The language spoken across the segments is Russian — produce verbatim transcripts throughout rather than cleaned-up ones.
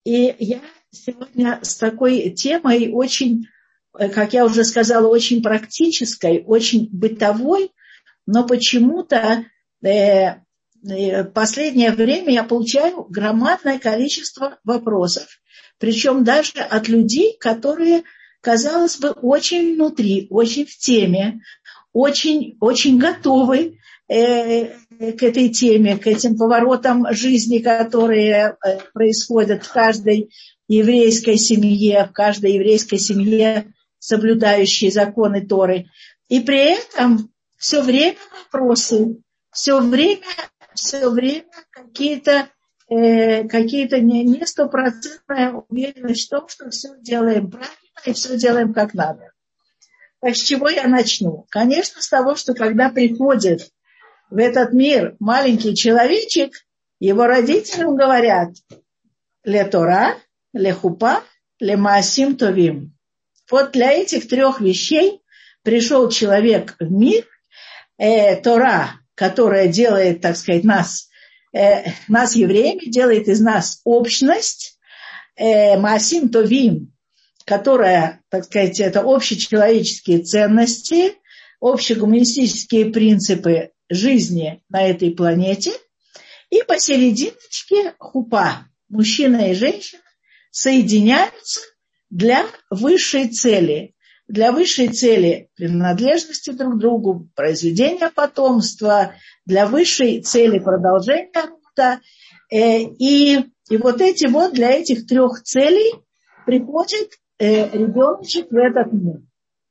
И я сегодня с такой темой очень, как я уже сказала, очень практической, очень бытовой, но почему-то э, э, последнее время я получаю громадное количество вопросов, причем даже от людей, которые, казалось бы, очень внутри, очень в теме, очень, очень готовы э, к этой теме, к этим поворотам жизни, которые э, происходят в каждой еврейской семье, в каждой еврейской семье, соблюдающей законы Торы. И при этом все время вопросы, все время, все время какие-то, э, какие-то не, не стопроцентная уверенность в том, что все делаем правильно и все делаем как надо. Так с чего я начну? Конечно, с того, что когда приходит в этот мир маленький человечек, его родителям говорят «Ле Тора, ле хупа, ле маасим товим». Вот для этих трех вещей пришел человек в мир, э, Тора, которая делает, так сказать, нас, э, нас евреями, делает из нас общность, э, маасим товим, которая, так сказать, это общечеловеческие ценности, общегуманистические принципы жизни на этой планете, и посерединочке хупа, мужчина и женщина соединяются для высшей цели, для высшей цели принадлежности друг к другу, произведения потомства, для высшей цели продолжения рода. И, и вот эти вот для этих трех целей приходит э, ребеночек в этот мир.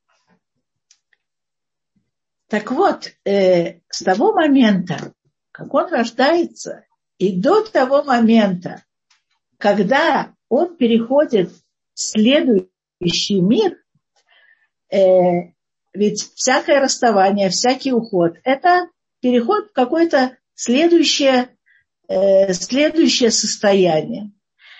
Так вот, э, с того момента, как он рождается, и до того момента, когда он переходит в следующий мир, э, ведь всякое расставание, всякий уход, это переход в какое-то следующее, э, следующее состояние.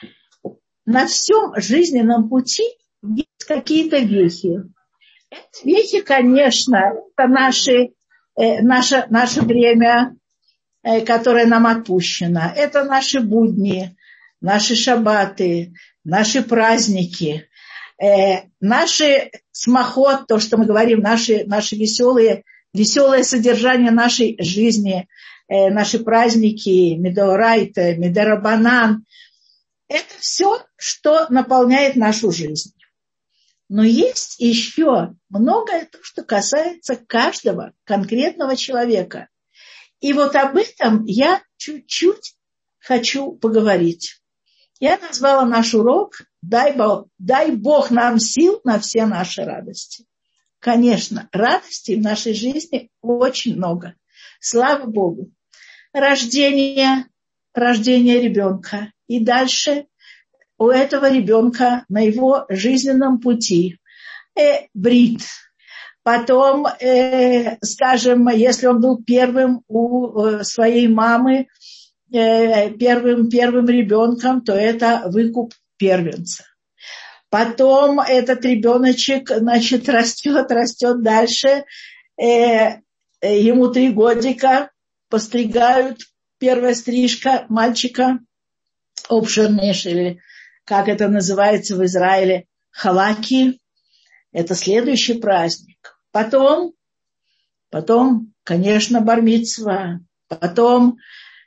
На всем жизненном пути есть какие-то вехи. Эти вехи, конечно, это наши, э, наше, наше время, э, которое нам отпущено. Это наши будни, наши шаббаты, наши праздники, э, наши смахот, то, что мы говорим, наши, наши веселые, веселое содержание нашей жизни, э, наши праздники, медорайта, медорабанан. Это все, что наполняет нашу жизнь. Но есть еще многое, то, что касается каждого конкретного человека. И вот об этом я чуть-чуть хочу поговорить. Я назвала наш урок «Дай Бог, дай Бог нам сил на все наши радости». Конечно, радостей в нашей жизни очень много. Слава Богу. Рождение, рождение ребенка. И дальше у этого ребенка на его жизненном пути э, брит. Потом, э, скажем, если он был первым у э, своей мамы, э, первым, первым ребенком, то это выкуп первенца. Потом этот ребеночек, значит, растет, растет дальше. Э, ему три годика, постригают, первая стрижка мальчика, обшернеш, или как это называется в Израиле, халаки. Это следующий праздник. Потом, потом, конечно, бар-мицва. Потом,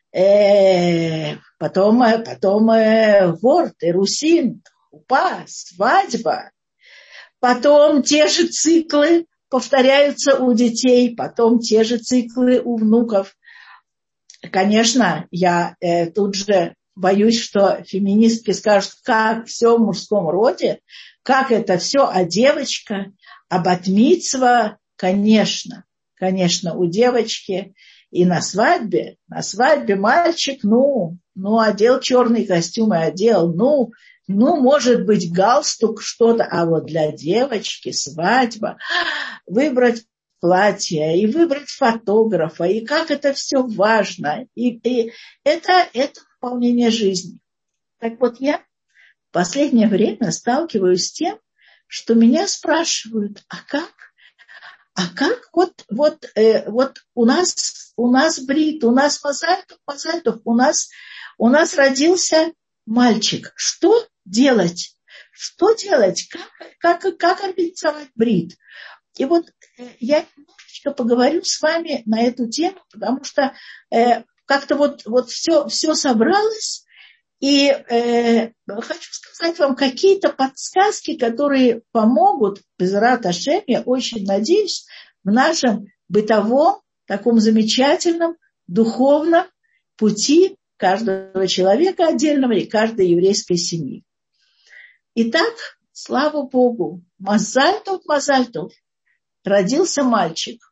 э, потом, потом э, ворт, эрусин, хупа, свадьба. Потом те же циклы повторяются у детей. Потом те же циклы у внуков. Конечно, я э, тут же боюсь, что феминистки скажут, как все в мужском роде, как это все, а девочка, а бат-мицва, конечно, конечно, у девочки. И на свадьбе, на свадьбе мальчик, ну, ну, одел черный костюм и одел, ну, ну, может быть, галстук, что-то, а вот для девочки свадьба, выбрать платье, и выбрать фотографа, и как это все важно, и, и это, это наполнение жизни. Так вот, я в последнее время сталкиваюсь с тем, что меня спрашивают, а как, а как вот, вот, э, вот у нас, у нас брит, у нас мазальтов, мазальтов, у нас, у нас родился мальчик, что делать? Что делать? Как, как, как организовать брит? И вот я немножечко поговорю с вами на эту тему, потому что э, как-то вот, вот все, все собралось, и э, хочу сказать вам какие-то подсказки, которые помогут, Безрат Ашем, я очень надеюсь, в нашем бытовом, таком замечательном, духовном пути каждого человека отдельного и каждой еврейской семьи. Итак, слава Богу, Мазаль тов, Мазаль тов, родился мальчик.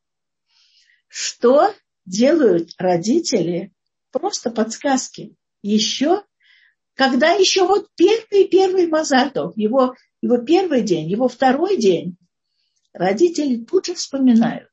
Что делают родители? Просто подсказки. Еще, когда еще вот первый-первый Мазаль тов, его, его первый день, его второй день, родители тут же вспоминают,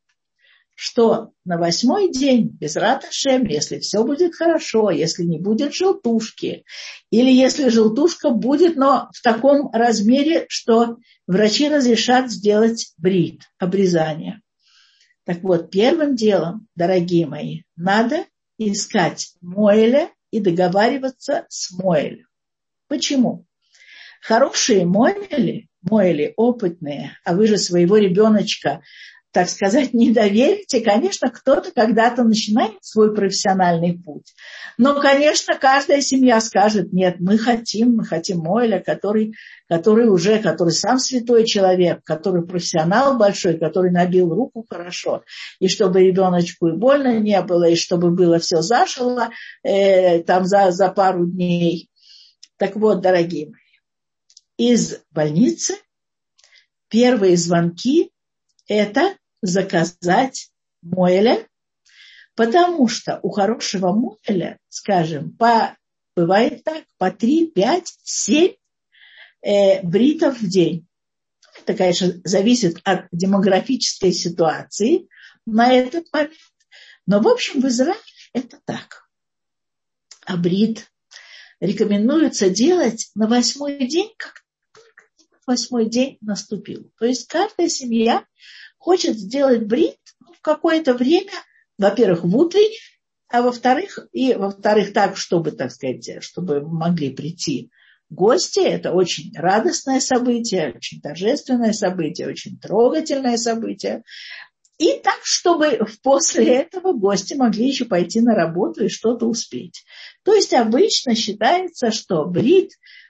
что на восьмой день, Безрат Ашем, если все будет хорошо, если не будет желтушки, или если желтушка будет, но в таком размере, что врачи разрешат сделать брит, обрезание. Так вот, первым делом, дорогие мои, надо искать Моэля и договариваться с Моэлем. Почему? Хорошие Моэли, Моэли опытные, а вы же своего ребеночка, так сказать, не доверите. Конечно, кто-то когда-то начинает свой профессиональный путь. Но, конечно, каждая семья скажет, нет, мы хотим, мы хотим Моэля, который, который уже, который сам святой человек, который профессионал большой, который набил руку хорошо. И чтобы ребеночку и больно не было, и чтобы было все зажило э, там за, за пару дней. Так вот, дорогие мои, из больницы первые звонки – это заказать Моэля, потому что у хорошего Моэля, скажем, по, бывает так, по три, пять, семь э, бритов в день. Это, конечно, зависит от демографической ситуации на этот момент. Но, в общем, в Израиле это так. А брит рекомендуется делать на восьмой день, как только восьмой день наступил. То есть каждая семья хочет сделать брит в какое-то время, во-первых, в утреннее, а во-вторых, и во-вторых, так, чтобы, так сказать, чтобы могли прийти гости. Это очень радостное событие, очень торжественное событие, очень трогательное событие. И так, чтобы после этого гости могли еще пойти на работу и что-то успеть. То есть обычно считается, что брит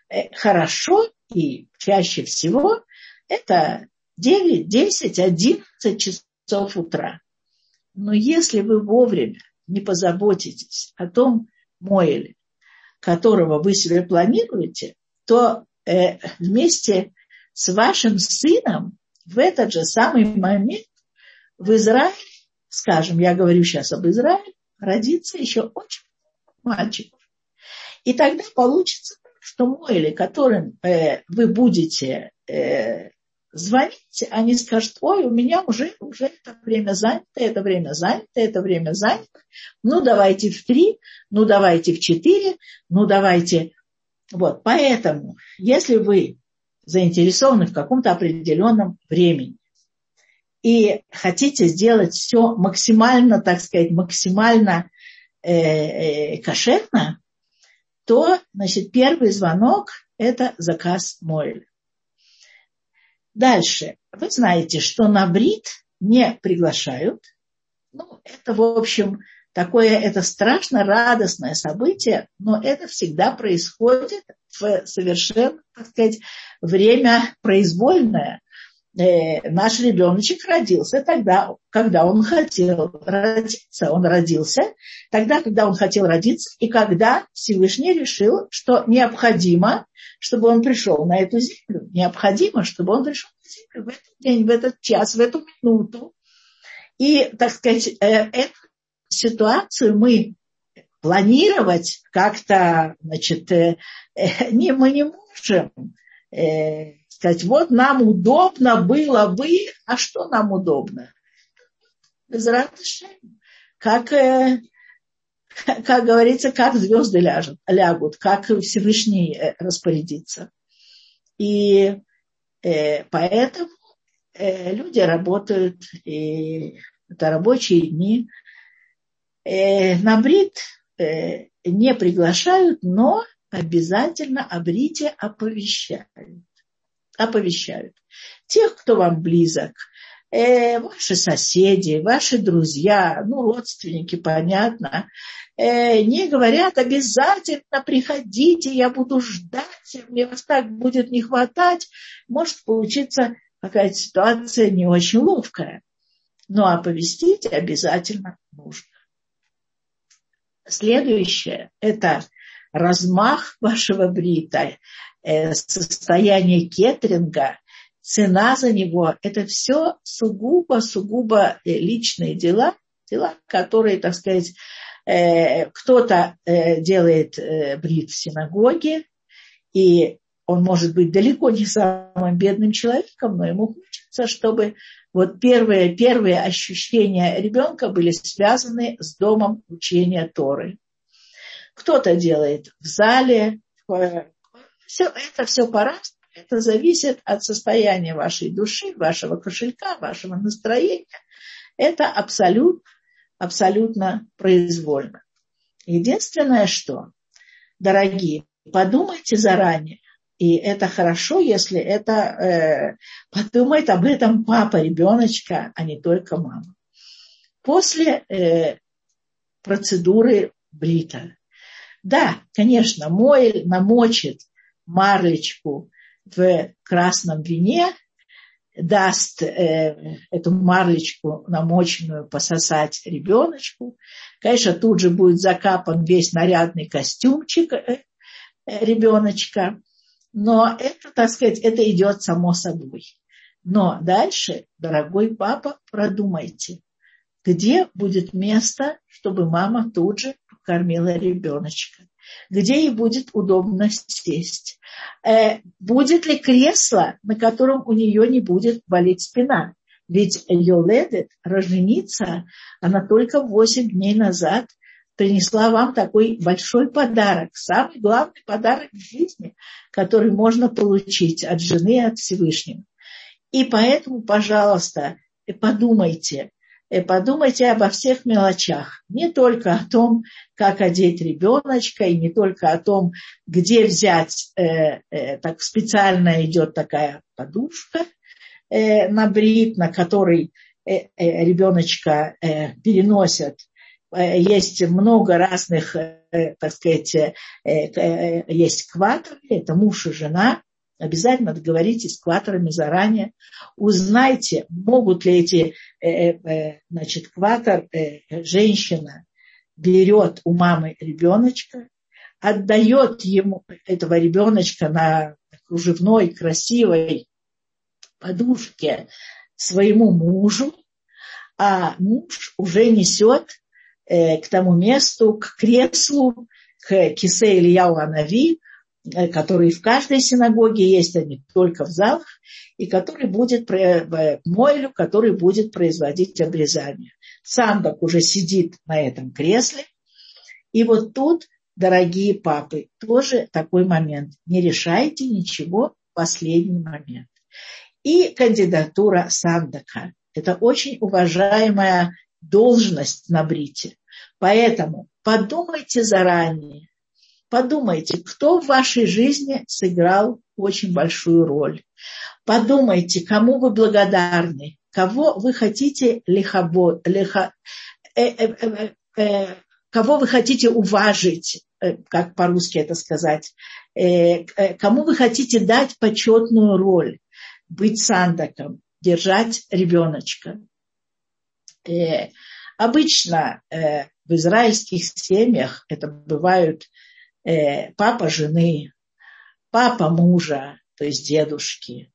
хорошо и чаще всего это девять, десять, одиннадцать часов утра. Но если вы вовремя не позаботитесь о том Моэле, которого вы себе планируете, то э, вместе с вашим сыном в этот же самый момент в Израиле, скажем, я говорю сейчас об Израиле, родится еще очень мальчиков. И тогда получится, что Моэли, которым э, вы будете э, звонить, они скажут, ой, у меня уже, уже это время занято, это время занято, это время занято. Ну, давайте в три, ну, давайте в четыре, ну, давайте. Вот, поэтому, если вы заинтересованы в каком-то определенном времени и хотите сделать все максимально, так сказать, максимально э, э, кошерно, то, значит, первый звонок – это заказ Моэля. Дальше. Вы знаете, что на брит не приглашают. Ну, это, в общем, такое, это страшно радостное событие, но это всегда происходит в совершенно, так сказать, время произвольное. Э, наш ребеночек родился тогда, когда он хотел родиться. Он родился тогда, когда он хотел родиться, и когда Всевышний решил, что необходимо, чтобы он пришел на эту землю. Необходимо, чтобы он пришел на землю в этот день, в этот час, в эту минуту. И, так сказать, э, эту ситуацию мы планировать как-то, значит, э, э, не, мы не можем э, сказать, вот нам удобно было бы, а что нам удобно? Безрат Ашем. Как, э, как говорится, как звезды ляжут, лягут, как Всевышний э, распорядится. И э, поэтому э, люди работают, и это рабочие дни. Э, на брит э, не приглашают, но обязательно о брите оповещают. Оповещают. Тех, кто вам близок, э, ваши соседи, ваши друзья, ну, родственники, понятно, э, не говорят: обязательно приходите, я буду ждать, мне вас так будет не хватать. Может получиться какая-то ситуация не очень ловкая. Но оповестить обязательно нужно. Следующее – это размах вашего брита, э, состояние кеттеринга, цена за него. Это все сугубо-сугубо личные дела, дела, которые, так сказать, э, кто-то э, делает э, брит в синагоге, и он может быть далеко не самым бедным человеком, но ему хочется, чтобы вот первые, первые ощущения ребенка были связаны с домом учения Торы. Кто-то делает в зале. Все, это все по-разному. Это зависит от состояния вашей души, вашего кошелька, вашего настроения. Это абсолютно, абсолютно произвольно. Единственное, что, дорогие, подумайте заранее. И это хорошо, если это э, подумает об этом папа ребеночка, а не только мама. После э, процедуры брита. Да, конечно, Моэль намочит марлечку в красном вине, даст э, эту марлечку намоченную пососать ребеночку. Конечно, тут же будет закапан весь нарядный костюмчик э, э, ребеночка. Но это, так сказать, это идет само собой. Но дальше, дорогой папа, продумайте, где будет место, чтобы мама тут же покормила ребеночка, где ей будет удобно сесть. Э, будет ли кресло, на котором у нее не будет болеть спина? Ведь Йоледет, роженица, она только восемь дней назад принесла вам такой большой подарок, самый главный подарок в жизни, который можно получить от жены и от Всевышнего. И поэтому, пожалуйста, подумайте, подумайте обо всех мелочах. Не только о том, как одеть ребеночка, и не только о том, где взять, э, э, так специально идет такая подушка э, на брит, на которой э, э, ребеночка э, переносят. Есть много разных, так сказать, есть кваторы, это муж и жена. Обязательно договоритесь с кваторами заранее. Узнайте, могут ли эти, значит, кватор, женщина берет у мамы ребеночка, отдает ему этого ребеночка на кружевной, красивой подушке своему мужу, а муж уже несет к тому месту, к креслу, к кисе Ильяу Анави, который в каждой синагоге есть, а не только в залах, и который будет, Моэлю, который будет производить обрезание. Сандак уже сидит на этом кресле. И вот тут, дорогие папы, тоже такой момент. Не решайте ничего в последний момент. И кандидатура Сандака. Это очень уважаемая должность на брите. Поэтому подумайте заранее, подумайте, кто в вашей жизни сыграл очень большую роль. Подумайте, кому вы благодарны, кого вы хотите лихабо, лиха, э, э, э, э, кого вы хотите уважить, э, как по-русски это сказать, э, э, кому вы хотите дать почетную роль, быть сандаком, держать ребеночка. Э, Обычно э, в израильских семьях это бывают э, папа жены, папа мужа, то есть дедушки.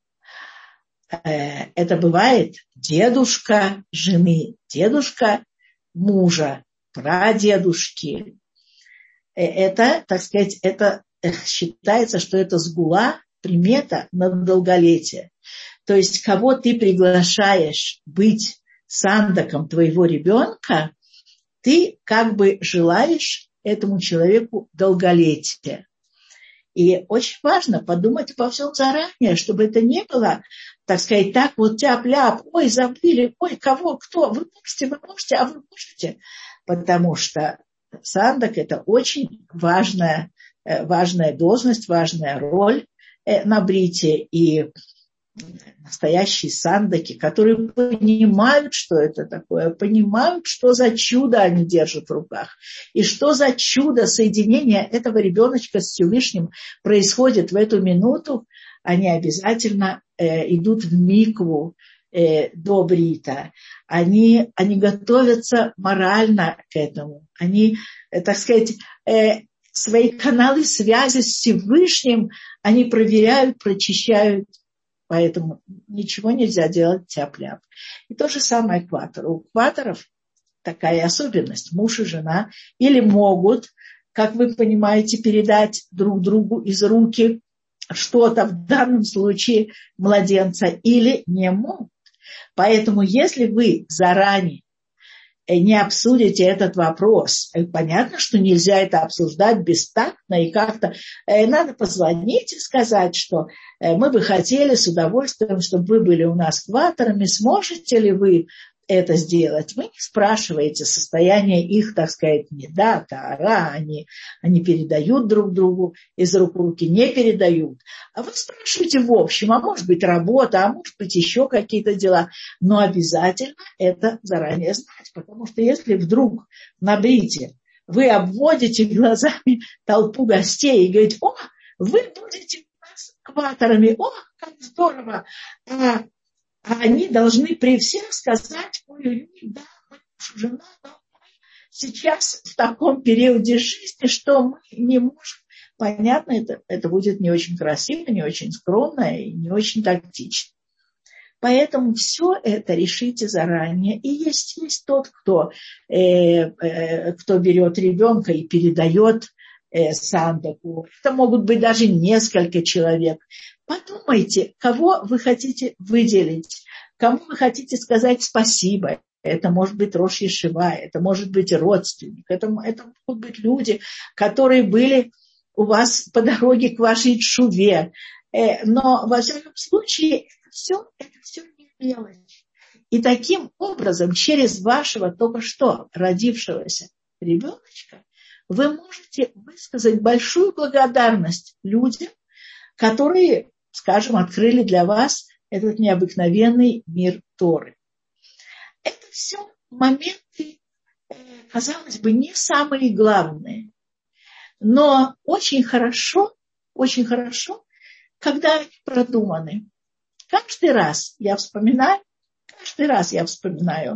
Э, это бывает дедушка жены, дедушка мужа, прадедушки. Э, это, так сказать, это э, считается, что это сгула, примета на долголетие. То есть кого ты приглашаешь быть сандаком твоего ребенка, ты как бы желаешь этому человеку долголетия. И очень важно подумать обо всем заранее, чтобы это не было, так сказать, так вот тяп-ляп, ой, забыли, ой, кого, кто, вы можете, вы можете, а вы можете. Потому что сандак – это очень важная, важная должность, важная роль на брите, и настоящие сандыки, которые понимают, что это такое, понимают, что за чудо они держат в руках, и что за чудо соединения этого ребеночка с Всевышним происходит в эту минуту, они обязательно э, идут в микву э, до брита. Они, они готовятся морально к этому. Они, э, так сказать, э, свои каналы связи с Всевышним они проверяют, прочищают. Поэтому ничего нельзя делать тяп-ляп. И то же самое экватор. У экваторов такая особенность. Муж и жена или могут, как вы понимаете, передать друг другу из руки что-то, в данном случае младенца, или не могут. Поэтому если вы заранее не обсудите этот вопрос, понятно, что нельзя это обсуждать бестактно, и как-то надо позвонить и сказать, что мы бы хотели с удовольствием, чтобы вы были у нас экваторами, сможете ли вы это сделать? Вы не спрашиваете состояние их, так сказать, не да, тара, они, они передают друг другу, из рук в руки не передают. А вы спрашиваете в общем, а может быть работа, а может быть еще какие-то дела. Но обязательно это заранее знать, потому что если вдруг на брите вы обводите глазами толпу гостей и говорите, о, вы будете у нас экваторами, о, как здорово, а А они должны при всех сказать, ой, да, мы муж и жена, но мы сейчас в таком периоде жизни, что мы не можем. Понятно, это, это будет не очень красиво, не очень скромно и не очень тактично. Поэтому все это решите заранее. И есть, есть тот, кто, э, э, кто берет ребенка и передает э, сандыку. Это могут быть даже несколько человек. Подумайте, кого вы хотите выделить, кому вы хотите сказать спасибо. Это может быть рош ешива, это может быть родственник, это, это могут быть люди, которые были у вас по дороге к вашей тшуве. Но, во всяком случае, это все, это все не мелочь. И таким образом, через вашего только что родившегося ребеночка, вы можете высказать большую благодарность людям, которые, скажем, открыли для вас этот необыкновенный мир Торы. Это все моменты, казалось бы, не самые главные, но очень хорошо, очень хорошо, когда они продуманы. Каждый раз я вспоминаю, каждый раз я вспоминаю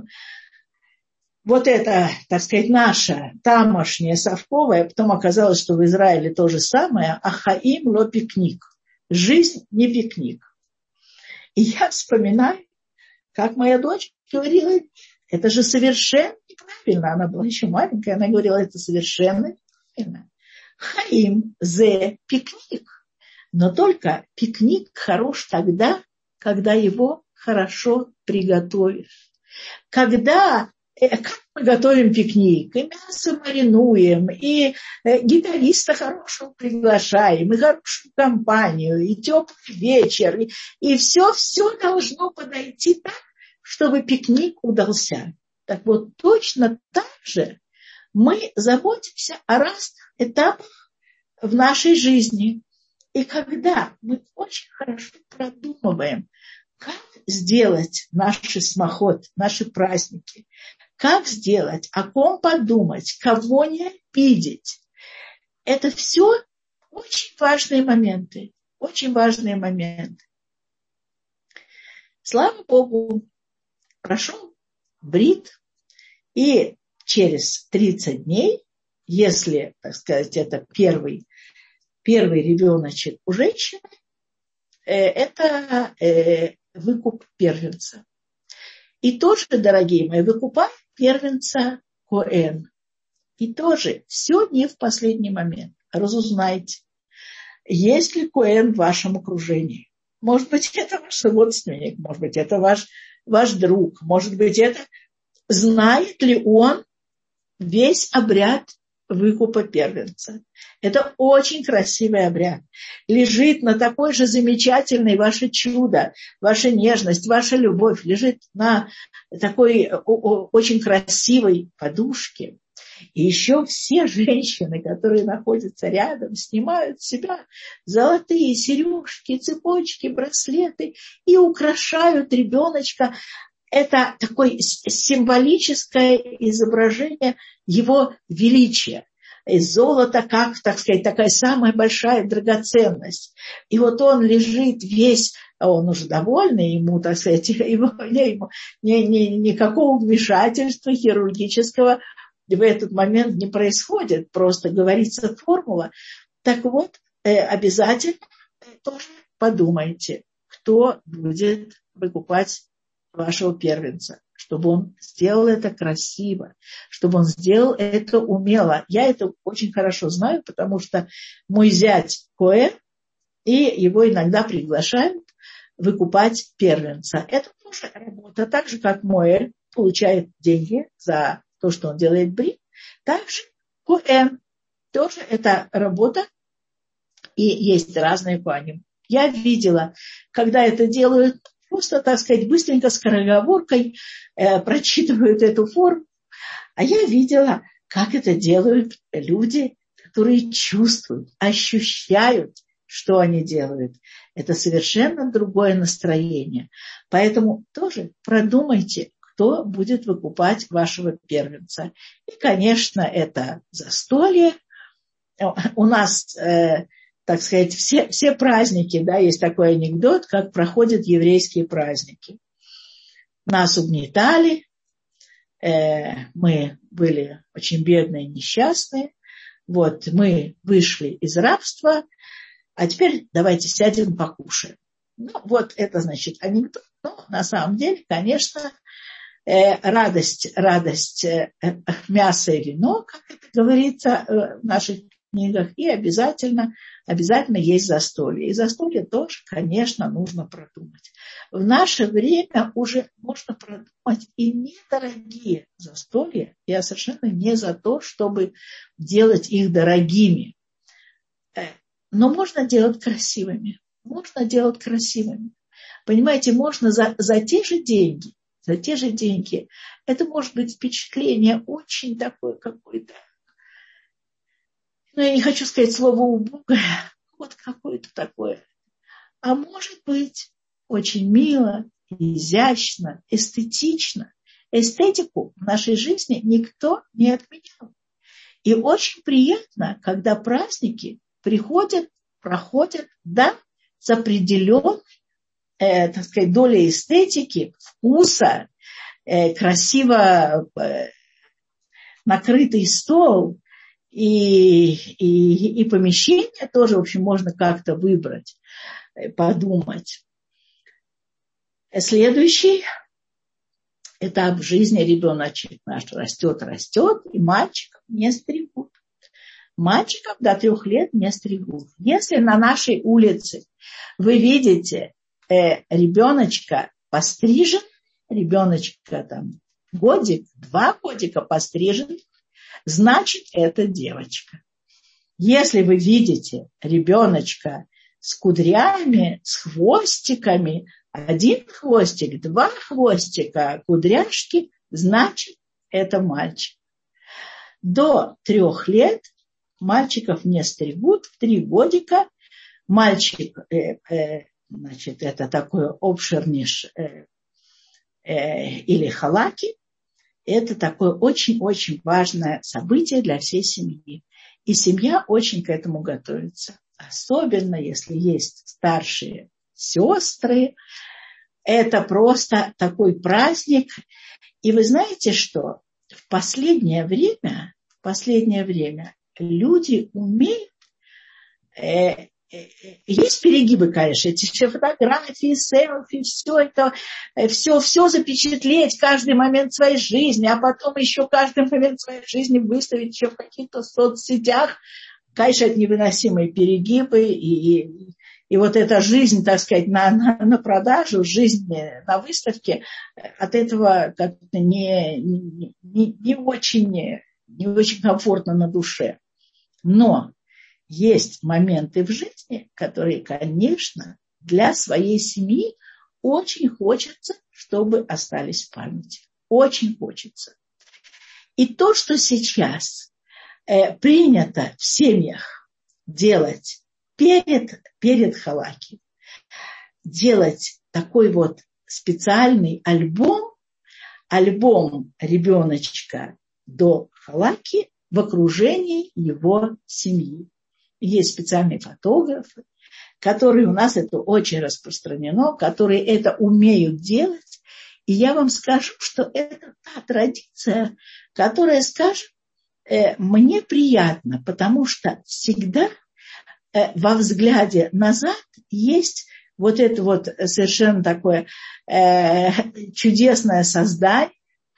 вот это, так сказать, наша тамошняя совковая, потом оказалось, что в Израиле то же самое, ахаим ло пикник. Жизнь не пикник. И я вспоминаю, как моя дочь говорила, это же совершенно неправильно. Она была еще маленькая, она говорила, это совершенно неправильно. Хаим зе пикник. Но только пикник хорош тогда, когда его хорошо приготовишь. Когда как мы готовим пикник, и мясо маринуем, и гитариста хорошего приглашаем, и хорошую компанию, и теплый вечер, и, и все, все должно подойти так, чтобы пикник удался. Так вот, точно так же мы заботимся о разных этапах в нашей жизни. И когда мы очень хорошо продумываем, как сделать наши смахот, наши праздники, как сделать, о ком подумать, кого не обидеть. Это все очень важные моменты, очень важные моменты. Слава Богу, прошел брит, и через тридцать дней, если, так сказать, это первый, первый ребеночек у женщины, это выкуп первенца. И тоже, дорогие мои, выкупаем первенца Коэн. И тоже все не в последний момент. Разузнайте, есть ли Коэн в вашем окружении. Может быть, это ваш родственник, может быть, это ваш, ваш друг, может быть, это знает ли он весь обряд выкупа первенца. Это очень красивый обряд. Лежит на такой же замечательной ваше чудо, ваша нежность, ваша любовь лежит на такой очень красивой подушке. И еще все женщины, которые находятся рядом, снимают с себя золотые сережки, цепочки, браслеты и украшают ребеночка. Это такое символическое изображение его величия. И золото, как, так сказать, такая самая большая драгоценность. И вот он лежит весь, он уже довольный, ему, так сказать, ему, ему, ни, ни, никакого вмешательства хирургического в этот момент не происходит. Просто говорится формула. Так вот, обязательно тоже подумайте, кто будет выкупать вашего первенца, чтобы он сделал это красиво, чтобы он сделал это умело. Я это очень хорошо знаю, потому что мой зять коэн, и его иногда приглашают выкупать первенца. Это тоже работа, так же, как Моэль получает деньги за то, что он делает брит, также коэн. Тоже это работа, и есть разные коэним. Я видела, когда это делают, просто, так сказать, быстренько, скороговоркой э, прочитывают эту форму. А я видела, как это делают люди, которые чувствуют, ощущают, что они делают. Это совершенно другое настроение. Поэтому тоже продумайте, кто будет выкупать вашего первенца. И, конечно, это застолье. У нас... Э, так сказать, все, все праздники, да, есть такой анекдот, как проходят еврейские праздники. Нас угнетали, э, мы были очень бедные, несчастные, вот, мы вышли из рабства, а теперь давайте сядем, покушаем. Ну, вот это, значит, анекдот. Но на самом деле, конечно, э, радость, радость э, мяса и вино, как это говорится э, в наших книгах, и обязательно, обязательно есть застолье. И застолье тоже, конечно, нужно продумать. В наше время уже можно продумать и недорогие застолья. Я совершенно не за то, чтобы делать их дорогими. Но можно делать красивыми. Можно делать красивыми. Понимаете, можно за, за те же деньги, за те же деньги, это может быть впечатление очень такое какое-то, ну, я не хочу сказать слово убогое, вот какое-то такое. А может быть, очень мило, изящно, эстетично. Эстетику в нашей жизни никто не отменял. И очень приятно, когда праздники приходят, проходят, да, с определенной, э, так сказать, долей эстетики, вкуса, э, красиво э, накрытый стол, И, и, и помещение тоже, в общем, можно как-то выбрать, подумать. Следующий этап жизни ребеночек наш растет, растет, и мальчиков не стригут. Мальчиков до трех лет не стригут. Если на нашей улице вы видите э, ребеночка пострижен, ребеночка там годик, два годика пострижен, значит, это девочка. Если вы видите ребеночка с кудрями, с хвостиками, один хвостик, два хвостика, кудряшки, значит, это мальчик. До трех лет мальчиков не стригут, в три годика мальчик, э, э, значит, это такой обширниш э, э, или халаки, это такое очень-очень важное событие для всей семьи. И семья очень к этому готовится. Особенно, если есть старшие сестры. Это просто такой праздник. И вы знаете, что в последнее время, в последнее время люди умеют... Э, Есть перегибы, конечно, эти все фотографии, селфи, все это, все, все запечатлеть, каждый момент своей жизни, а потом еще каждый момент своей жизни выставить еще в каких-то соцсетях. Конечно, это невыносимые перегибы, и, и, и вот эта жизнь, так сказать, на, на, на продажу, жизнь на выставке, от этого как-то не, не, не, не, очень, не очень комфортно на душе. Но есть моменты в жизни, которые, конечно, для своей семьи очень хочется, чтобы остались в памяти. Очень хочется. И то, что сейчас э, принято в семьях делать перед, перед халаки, делать такой вот специальный альбом, альбом ребеночка до халаки в окружении его семьи. Есть специальные фотографы, которые у нас, это очень распространено, которые это умеют делать. И я вам скажу, что это та традиция, которая, скажем, мне приятна, потому что всегда во взгляде назад есть вот это вот совершенно такое чудесное создание,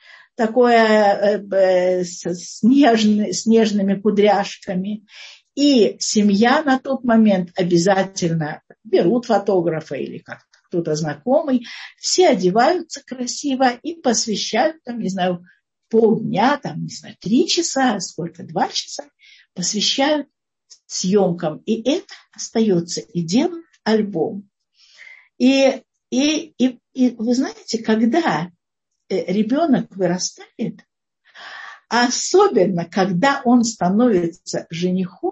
такое с, нежный, с нежными кудряшками. И семья на тот момент обязательно берут фотографа или как кто-то знакомый, все одеваются красиво и посвящают, там, не знаю, полдня, там, не знаю, три часа, сколько, два часа, посвящают съемкам. И это остается, и делают альбом. И, и, и, и вы знаете, когда ребенок вырастает, особенно когда он становится женихом,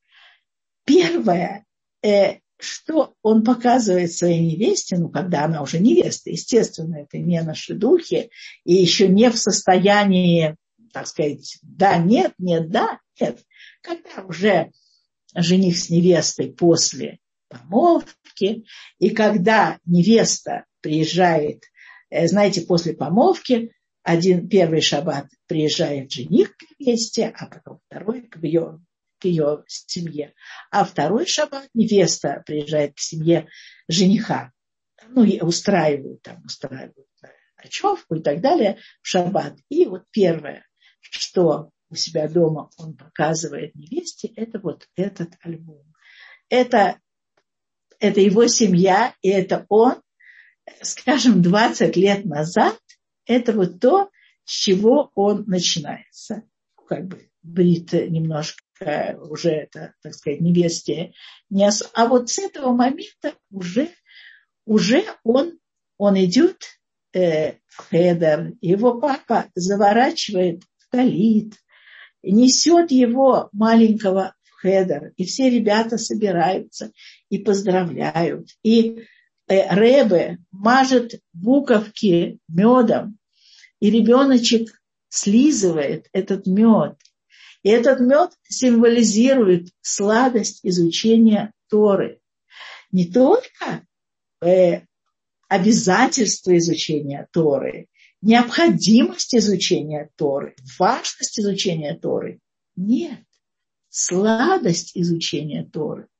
первое, э, что он показывает своей невесте, ну, когда она уже невеста, естественно, это не на шидухе, и еще не в состоянии, так сказать, да, нет, нет, да, нет. Когда уже жених с невестой после помолвки, и когда невеста приезжает, э, знаете, после помолвки, один первый шаббат приезжает жених к невесте, а потом второй к ее, к ее семье. А второй шаббат невеста приезжает к семье жениха. Ну, и устраивают там, устраивают ночевку и так далее в шаббат. И вот первое, что у себя дома он показывает невесте, это вот этот альбом. Это, это его семья, и это он, скажем, двадцать лет назад, это вот то, с чего он начинается. Как бы брит немножко уже, это, так сказать, невесте. Не ос... А вот с этого момента уже, уже он, он идет э, в хедер. Его папа заворачивает в талит, несет его маленького в хедер. И все ребята собираются и поздравляют. И э, ребе мажет буковки медом. И ребеночек слизывает этот мед. И этот мед символизирует сладость изучения Торы. Не только э, обязательство изучения Торы, необходимость изучения Торы, важность изучения Торы. Нет, сладость изучения Торы.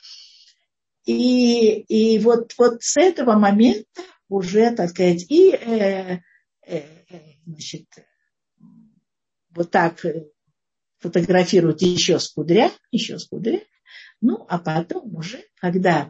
И, и вот, вот с этого момента уже, так сказать, и... Э, Значит, вот так фотографируют еще с кудря, еще с кудря. Ну, а потом уже, когда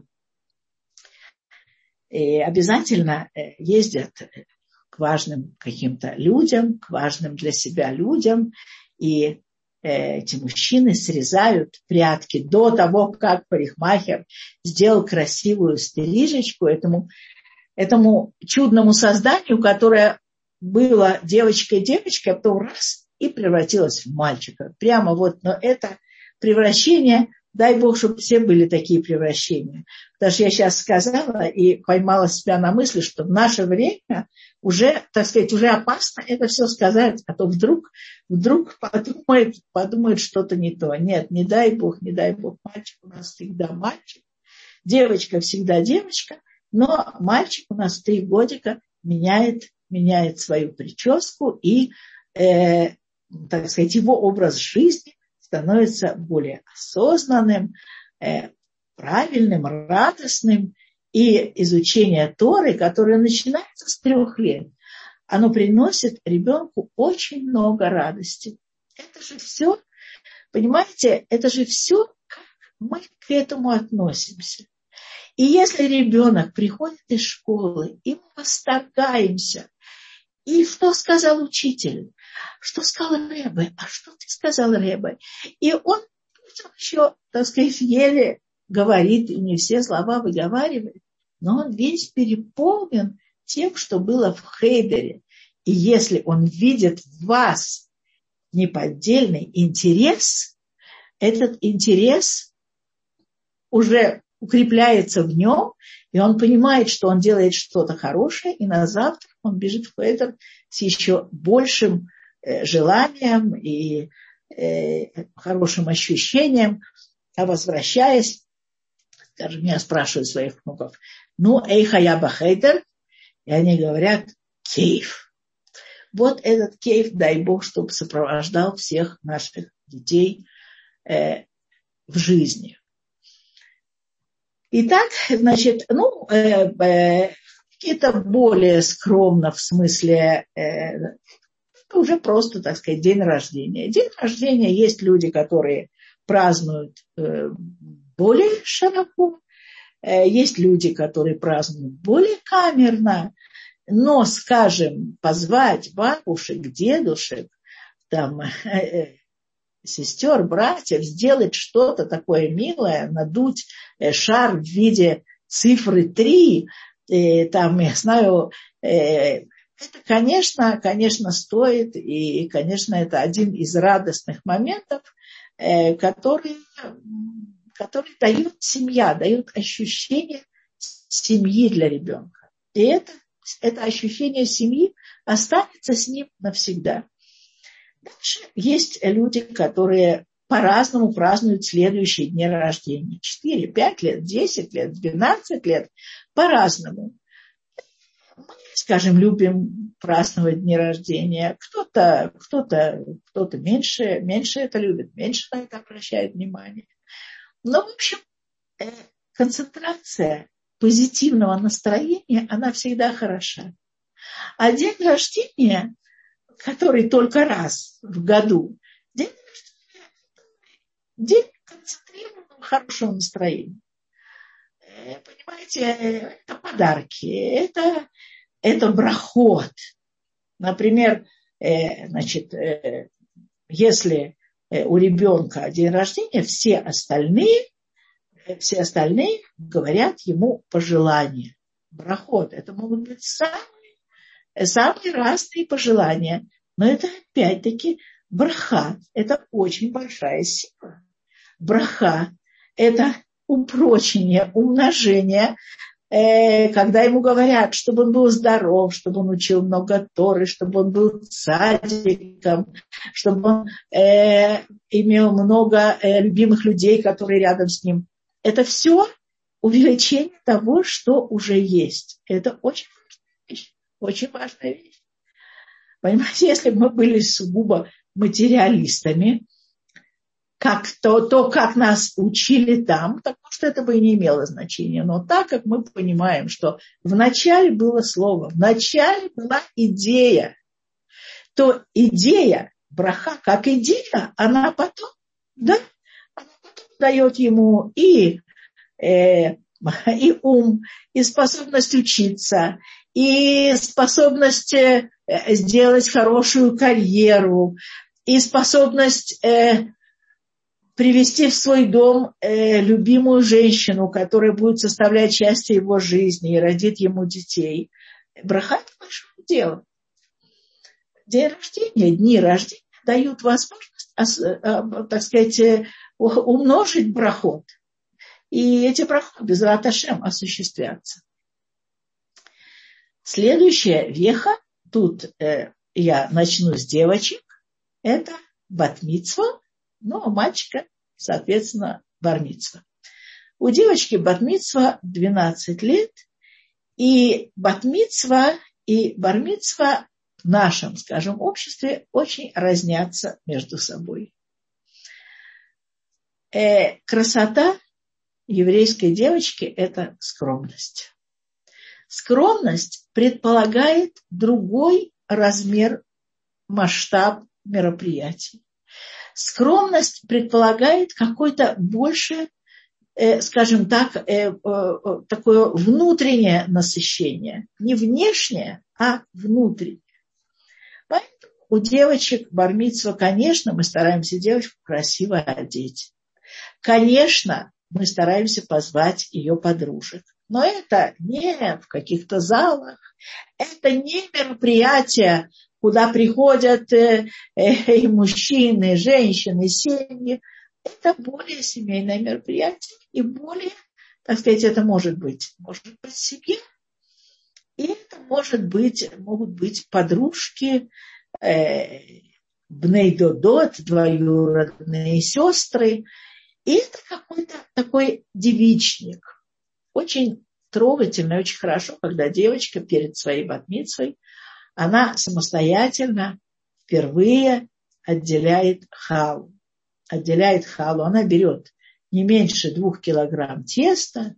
обязательно ездят к важным каким-то людям, к важным для себя людям, и эти мужчины срезают прядки до того, как парикмахер сделал красивую стрижечку этому, этому чудному созданию, которое была девочкой-девочкой, а потом раз и превратилась в мальчика. Прямо вот, но это превращение, дай Бог, чтобы все были такие превращения. Потому что я сейчас сказала и поймала себя на мысли, что в наше время уже, так сказать, уже опасно это все сказать, а то вдруг, вдруг подумает, подумает что-то не то. Нет, не дай Бог, не дай Бог, мальчик у нас всегда мальчик, девочка всегда девочка, но мальчик у нас в три годика меняет меняет свою прическу, и, э, так сказать, его образ жизни становится более осознанным, э, правильным, радостным. И изучение Торы, которое начинается с трех лет, оно приносит ребенку очень много радости. Это же все, понимаете, это же все, как мы к этому относимся. И если ребенок приходит из школы, и мы восторгаемся, и что сказал учитель, что сказал Ребе, а что ты сказал Ребе? И он еще, так сказать, еле говорит, и не все слова выговаривает, но он весь переполнен тем, что было в хейдере. И если он видит в вас неподдельный интерес, этот интерес уже укрепляется в нем, и он понимает, что он делает что-то хорошее, и на завтра он бежит в Хедер с еще большим э, желанием и э, хорошим ощущением. А возвращаясь, скажем, я спрашиваю своих внуков, ну, эй, хаяба Хедер, и они говорят, кейф. Вот этот кейф, дай Бог, чтобы сопровождал всех наших детей э, в жизни. Итак, значит, ну, э, э, какие-то более скромно в смысле, э, уже просто, так сказать, день рождения. День рождения есть люди, которые празднуют э, более широко, э, есть люди, которые празднуют более камерно, но, скажем, позвать бабушек, дедушек, там, э, э, сестер, братьев, сделать что-то такое милое, надуть шар в виде цифры три, и, там, я знаю, э, это, конечно, конечно, стоит, и, конечно, это один из радостных моментов, э, который, который дает семья, дает ощущение семьи для ребенка. И это, это ощущение семьи останется с ним навсегда. Дальше есть люди, которые по-разному празднуют следующие дни рождения. четыре, пять лет, десять лет, двенадцать лет. По-разному. Мы, скажем, любим праздновать дни рождения. Кто-то, кто-то, кто-то меньше, меньше это любит, меньше на это обращает внимание. Но, в общем, концентрация позитивного настроения, она всегда хороша. А день рождения, который только раз в году, день, день концентрированного хорошего настроения. Понимаете, это подарки, это, это брахот. Например, значит, если у ребенка день рождения, все остальные, все остальные говорят ему пожелания. Брахот, это могут быть самые Самые разные пожелания. Но это опять-таки браха. Это очень большая сила. Браха – это упрочение, умножение. Э, когда ему говорят, чтобы он был здоров, чтобы он учил много Торы, чтобы он был цадиком, чтобы он э, имел много э, любимых людей, которые рядом с ним. Это все увеличение того, что уже есть. Это очень важная вещь. Очень важная вещь. Понимаете, если бы мы были сугубо материалистами, как то, то, как нас учили там, так что это бы и не имело значения. Но так как мы понимаем, что вначале было слово, вначале была идея, то идея, браха, как идея, она потом, да, она потом дает ему и, э, и ум, и способность учиться, и способность э, сделать хорошую карьеру, и способность э, привести в свой дом э, любимую женщину, которая будет составлять часть его жизни и родит ему детей. Браха – это большое дело. День рождения, дни рождения дают возможность, так сказать, умножить брахот. И эти брахот без рат Ашем осуществятся. Следующая веха, тут э, я начну с девочек, это бат-мицва, ну, а мальчика, соответственно, бар-мицва. У девочки бат-мицва двенадцать лет, и бат-мицва и бар-мицва в нашем, скажем, обществе очень разнятся между собой. Э, красота еврейской девочки – это скромность. Скромность предполагает другой размер, масштаб мероприятий. Скромность предполагает какое-то большее, э, скажем так, э, э, такое внутреннее насыщение. Не внешнее, а внутреннее. Поэтому у девочек бар-мицва, конечно, мы стараемся девочку красиво одеть. Конечно, мы стараемся позвать ее подружек. Но это не в каких-то залах, это не мероприятие куда приходят э, э, и мужчины, и женщины, и семьи. Это более семейное мероприятие и более, так сказать, это может быть, может быть семья, и это может быть, могут быть подружки, э, бней-додот, двоюродные сестры, и это какой-то такой девичник. Очень трогательно, очень хорошо, когда девочка перед своей бат-мицвой, она самостоятельно впервые отделяет халу. Отделяет халу. Она берет не меньше двух килограмм теста,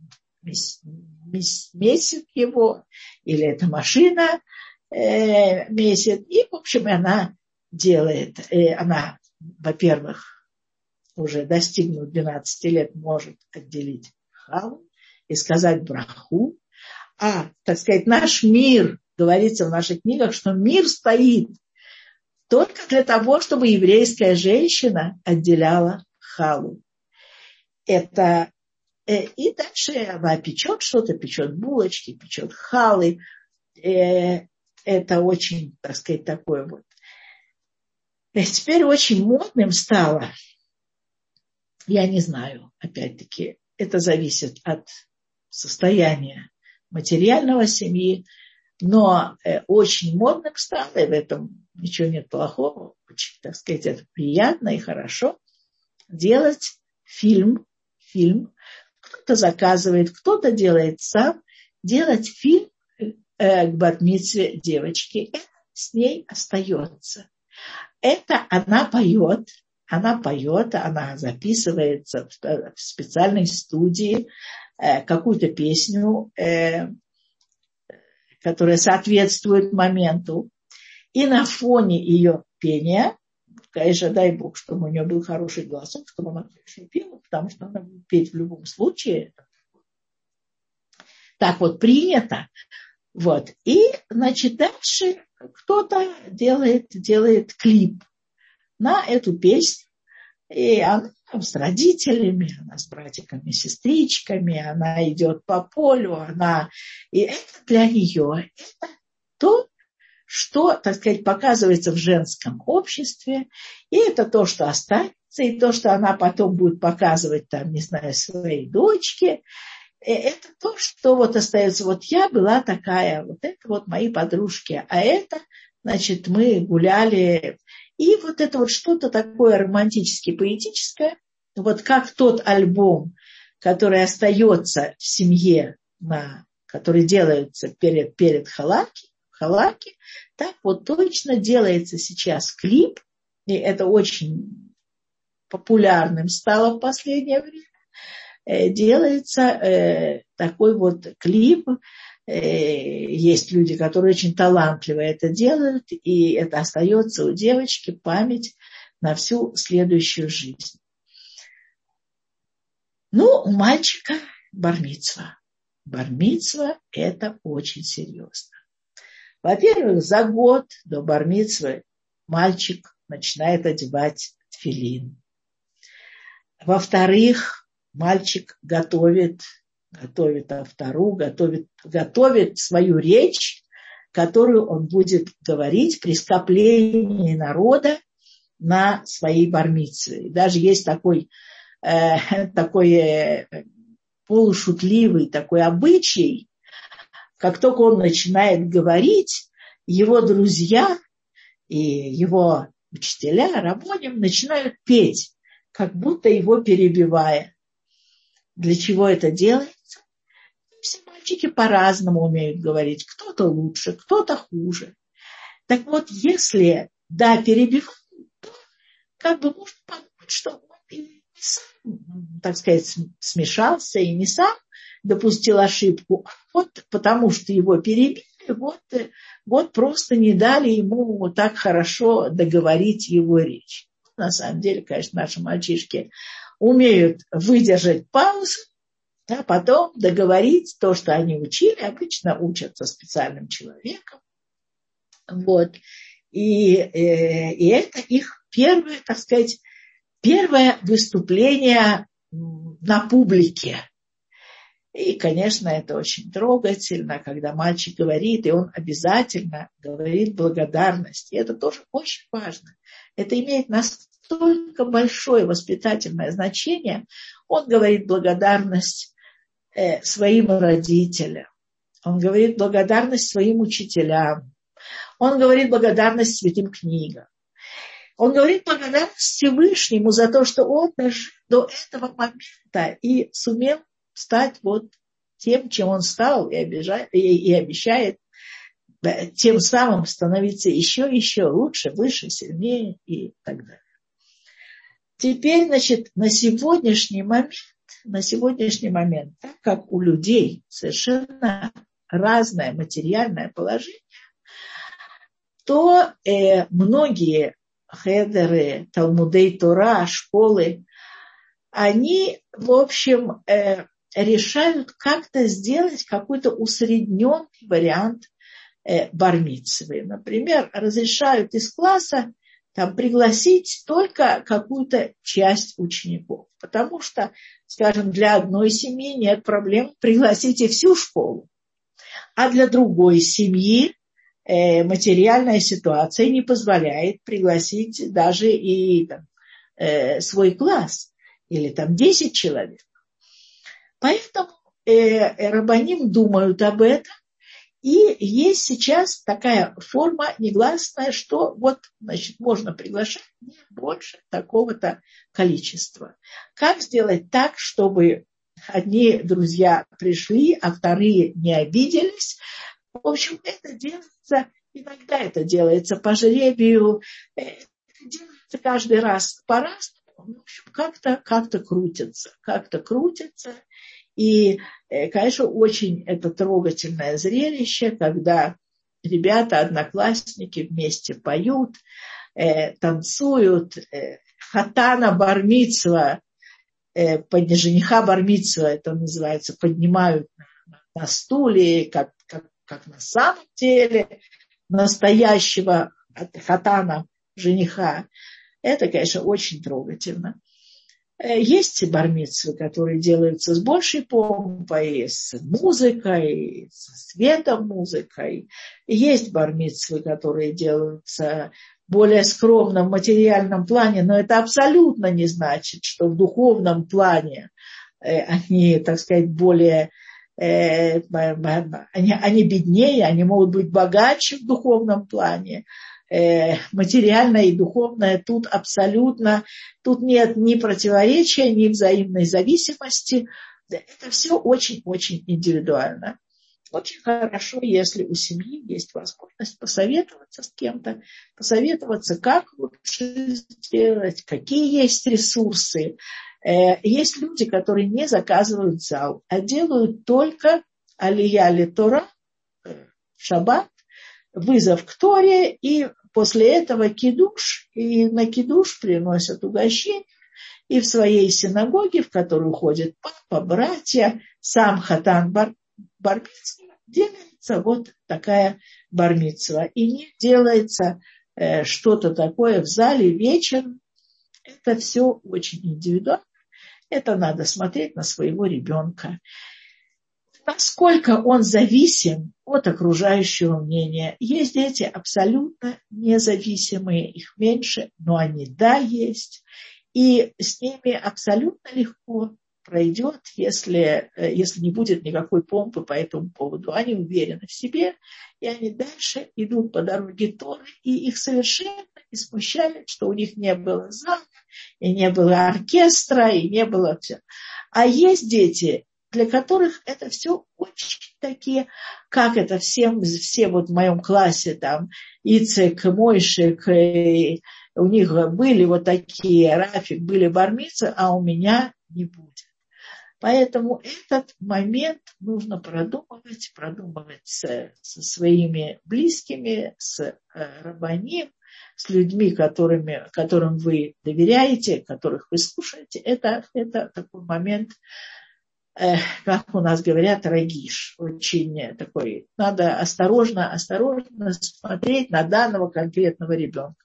месит его, или эта машина э, месит, и, в общем, она делает, э, она, во-первых, уже достигнув двенадцати лет, может отделить халу и сказать браху. А, так сказать, наш мир, говорится в наших книгах, что мир стоит только для того, чтобы еврейская женщина отделяла халу. Это и дальше она печет что-то, печет булочки, печет халы. Это очень, так сказать, такое вот. И теперь очень модным стало, я не знаю, опять-таки, это зависит от состояния материального семьи, но очень модным стало, и в этом ничего нет плохого, очень, так сказать, это приятно и хорошо, делать фильм, фильм, кто-то заказывает, кто-то делает сам, делать фильм э, к бат-мицве девочки. Это с ней остается. Это она поет, она поет, она записывается в, в специальной студии э, какую-то песню, э, которая соответствует моменту. И на фоне ее пения, конечно, дай Бог, чтобы у нее был хороший голосок, чтобы она хорошо пела, потому что она будет петь в любом случае. Так вот принято. Вот. И, значит, дальше кто-то делает, делает клип на эту песню. И она с родителями, она с братиками, сестричками, она идет по полю, она... И это для нее, это то, что, так сказать, показывается в женском обществе, и это то, что останется, и то, что она потом будет показывать, там, не знаю, своей дочке, это то, что вот остается. Вот я была такая, вот это вот мои подружки, а это, значит, мы гуляли. И вот это вот что-то такое романтически-поэтическое, вот как тот альбом, который остается в семье, на, который делается перед, перед халаки, халаки, так вот точно делается сейчас клип, и это очень популярным стало в последнее время, делается э, такой вот клип. Э, есть люди, которые очень талантливо это делают, и это остается у девочки память на всю следующую жизнь. Ну, у мальчика бар-мицва. Бар-мицва – это очень серьезно. Во-первых, за год до бар-мицвы мальчик начинает одевать тфилин. Во-вторых, мальчик готовит, готовит автору, готовит, готовит свою речь, которую он будет говорить при скоплении народа на своей бар-мицве. Даже есть такой, э, такой э, полушутливый такой обычай, как только он начинает говорить, его друзья и его учителя, рабоним, начинают петь, как будто его перебивая. Для чего это делается? Все мальчики по-разному умеют говорить. Кто-то лучше, кто-то хуже. Так вот, если, да, перебивают, то как бы можно подумать, что он и не сам, так сказать, смешался и не сам допустил ошибку, а вот потому что его перебили, вот, вот просто не дали ему так хорошо договорить его речь. На самом деле, конечно, наши мальчишки умеют выдержать паузу, а потом договорить то, что они учили. Обычно учатся специальным человеком. Вот. И, э, и это их первое, так сказать, первое выступление на публике. И, конечно, это очень трогательно, когда мальчик говорит, и он обязательно говорит благодарность. И это тоже очень важно. Это имеет настолько большое воспитательное значение. Он говорит благодарность э, своим родителям. Он говорит благодарность своим учителям. Он говорит благодарность святым книгам. Он говорит благодарность Всевышнему за то, что он даже до этого момента и сумел стать вот тем, чем он стал, и, обижает, и, и обещает тем самым становиться еще, еще лучше, выше, сильнее и так далее. Теперь, значит, на сегодняшний момент, на сегодняшний момент, так как у людей совершенно разное материальное положение, то э, многие хедеры, талмудей Тора, школы, они, в общем, э, решают как-то сделать какой-то усредненный вариант э, бар-мицвы. Например, разрешают из класса там, пригласить только какую-то часть учеников. Потому что, скажем, для одной семьи нет проблем, пригласите всю школу. А для другой семьи э, материальная ситуация не позволяет пригласить даже и там, э, свой класс или там десять человек. Поэтому э, рабаним думают об этом. И есть сейчас такая форма негласная, что вот, значит, можно приглашать не больше такого-то количества. Как сделать так, чтобы одни друзья пришли, а вторые не обиделись? В общем, это делается, иногда это делается по жребию, это делается каждый раз по-разному. В общем, как-то, как-то крутится, как-то крутится. И, конечно, очень это трогательное зрелище, когда ребята, одноклассники вместе поют, э, танцуют. Э, хатана бар-мицва, э, под, жениха бар-мицва, это называется, поднимают на, на стуле, как, как, как на самом деле настоящего хатана, жениха. Это, конечно, очень трогательно. Есть бар-мицвы, которые делаются с большей помпой, с музыкой, со светом музыкой. Есть бар-мицвы, которые делаются более скромно в материальном плане, но это абсолютно не значит, что в духовном плане они, так сказать, более, они, они беднее, они могут быть богаче в духовном плане. Материальное и духовное тут абсолютно, тут нет ни противоречия, ни взаимной зависимости. Это все очень-очень индивидуально. Очень хорошо, если у семьи есть возможность посоветоваться с кем-то, посоветоваться, как лучше сделать, какие есть ресурсы. Есть люди, которые не заказывают зал, а делают только алия ле Тора, шаббат, вызов к Торе, и после этого кидуш, и на кидуш приносят угощение, и в своей синагоге, в которую ходят папа, братья, сам хатан бар, бар-мицва, делается вот такая бар-мицва. И не делается э, что-то такое в зале вечером. Это все очень индивидуально. Это надо смотреть на своего ребенка. Насколько он зависим от окружающего мнения. Есть дети абсолютно независимые, их меньше, но они, да, есть. И с ними абсолютно легко пройдет, если, если не будет никакой помпы по этому поводу. Они уверены в себе, и они дальше идут по дороге Торы, и их совершенно не смущает, что у них не было зала, и не было оркестра, и не было все. А есть дети, для которых это все очень такие, как это всем, все вот в моем классе, там, Ицек, Мойшек, у них были вот такие, Рафик, были бар-мицвы, а у меня не будет. Поэтому этот момент нужно продумывать, продумывать со, со своими близкими, с э, рабаним, с людьми, которыми, которым вы доверяете, которых вы слушаете. Это, это такой момент, как у нас говорят, рагиш, очень такой, надо осторожно, осторожно смотреть на данного конкретного ребенка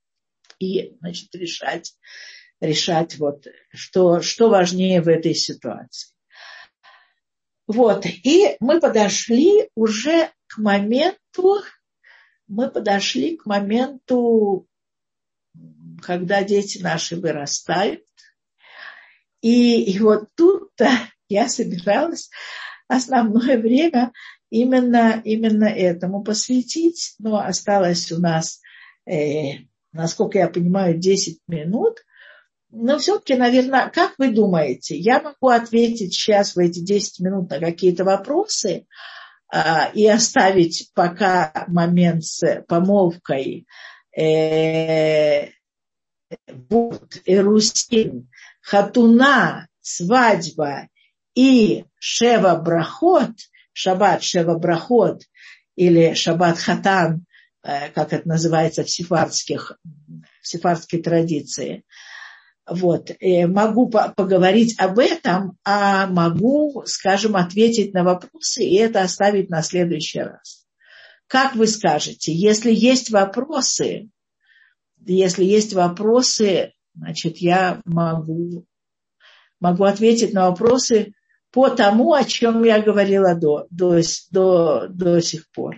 и, значит, решать, решать вот, что, что важнее в этой ситуации. Вот, и мы подошли уже к моменту, мы подошли к моменту, когда дети наши вырастают. И, и вот тут-то я собиралась основное время именно, именно этому посвятить. Но осталось у нас, э, насколько я понимаю, десять минут. Но все-таки, наверное, как вы думаете, я могу ответить сейчас в эти десять минут на какие-то вопросы э, и оставить пока момент с помолвкой э, вот, Эрусин, хатуна, свадьба и шева брахот, шаббат шева брахот или шаббат хатан, как это называется в сефардских, в сефардской традиции. Вот. Могу поговорить об этом, а могу, скажем, ответить на вопросы и это оставить на следующий раз. Как вы скажете, если есть вопросы, если есть вопросы, значит, я могу, могу ответить на вопросы по тому, о чем я говорила до, до, до, до сих пор.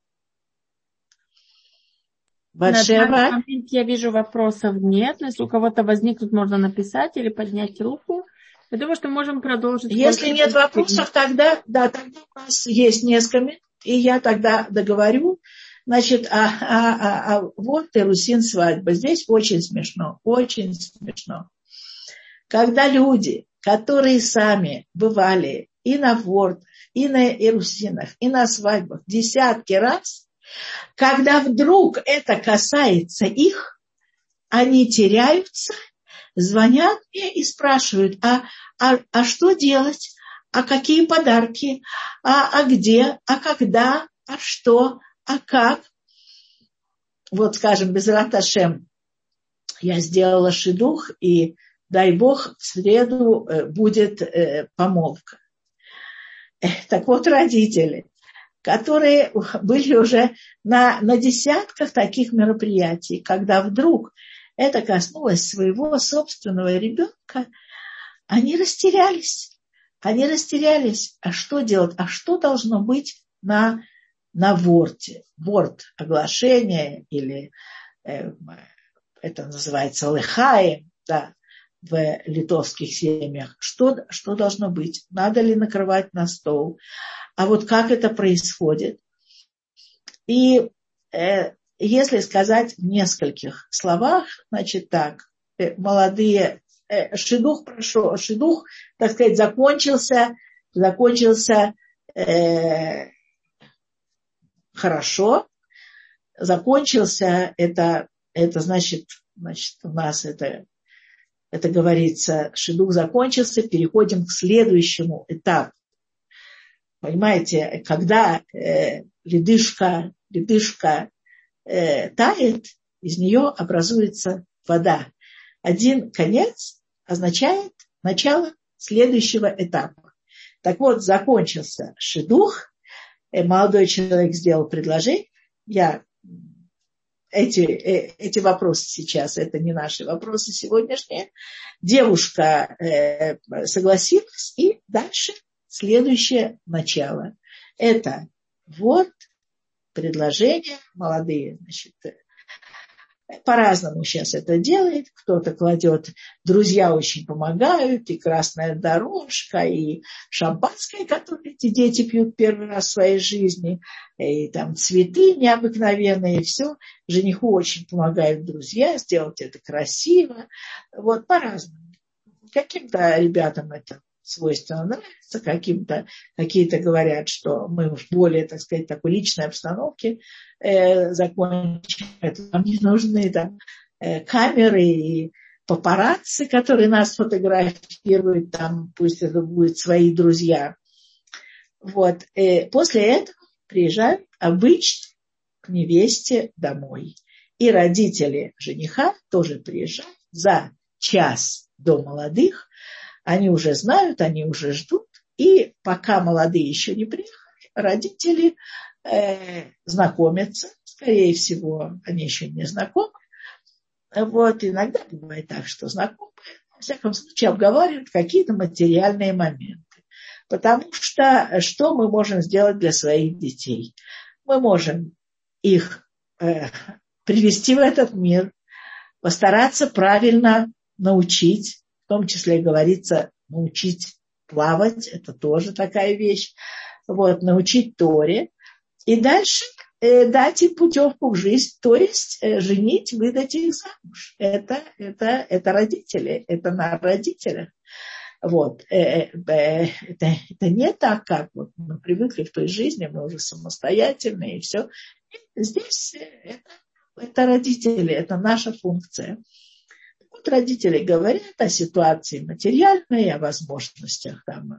На данный момент я вижу, вопросов нет, но если у кого-то возникнут, можно написать или поднять руку. Я думаю, что можем продолжить. Если нет вопросов, тогда, да, тогда у нас есть несколько минут, и я тогда договорю. Значит, а, а, а, а вот Эрусин свадьба. Здесь очень смешно, очень смешно. Когда люди, которые сами бывали и на вордах, и на Эрусинах, и на свадьбах десятки раз, когда вдруг это касается их, они теряются, звонят мне и спрашивают, а, а, а что делать, а какие подарки, а, а где, а когда, а что, а как. Вот, скажем, Безрат Ашем, я сделала шидух, и, дай Бог, в среду будет э, помолвка. Так вот, родители, которые были уже на, на десятках таких мероприятий, когда вдруг это коснулось своего собственного ребенка, они растерялись. Они растерялись. А что делать? А что должно быть на, на ворте? Ворт оглашения или э, это называется лехаем, да, в литовских семьях. Что, что должно быть? Надо ли накрывать на стол? А вот как это происходит? И э, если сказать в нескольких словах, значит так, э, молодые, э, шидух прошел, шидух, так сказать, закончился, закончился э, хорошо, закончился, это, это значит, значит, у нас это, это говорится, шидух закончился, переходим к следующему этапу. Понимаете, когда э, ледышка, ледышка э, тает, из нее образуется вода. Один конец означает начало следующего этапа. Так вот, закончился шидух, э, молодой человек сделал предложение. Я, эти, э, эти вопросы сейчас, это не наши вопросы сегодняшние. Девушка э, согласилась, и дальше следующее начало. Это вот предложение. Молодые, значит, по-разному сейчас это делает. Кто-то кладет, друзья очень помогают, и красная дорожка, и шампанское, которое эти дети пьют первый раз в своей жизни, и там цветы необыкновенные, и все. Жениху очень помогают друзья сделать это красиво. Вот по-разному. Каким-то ребятам это свойственно нравится, каким-то, какие-то говорят, что мы в более, так сказать, такой личной обстановке э, закончим. Нам не нужны там э, камеры и папарацци, которые нас фотографируют, там, пусть это будут свои друзья. Вот. Э, после этого приезжают обычно к невесте домой. И родители жениха тоже приезжают за час до молодых. Они уже знают, они уже ждут. И пока молодые еще не приехали, родители э, знакомятся. Скорее всего, они еще не знакомы. Вот, иногда бывает так, что знакомы. Во всяком случае, обговаривают какие-то материальные моменты. Потому что что мы можем сделать для своих детей? Мы можем их э, привести в этот мир, постараться правильно научить, в том числе, говорится, научить плавать, это тоже такая вещь, вот, научить Торе, и дальше э, дать им путевку в жизнь, то есть э, женить, выдать их замуж. Это, это, это родители, это на родителях. Вот. Э, э, э, это, это не так, как вот мы привыкли в той жизни, мы уже самостоятельные, и все. Здесь это, это родители, это наша функция. Вот родители говорят о ситуации материальной, о возможностях там,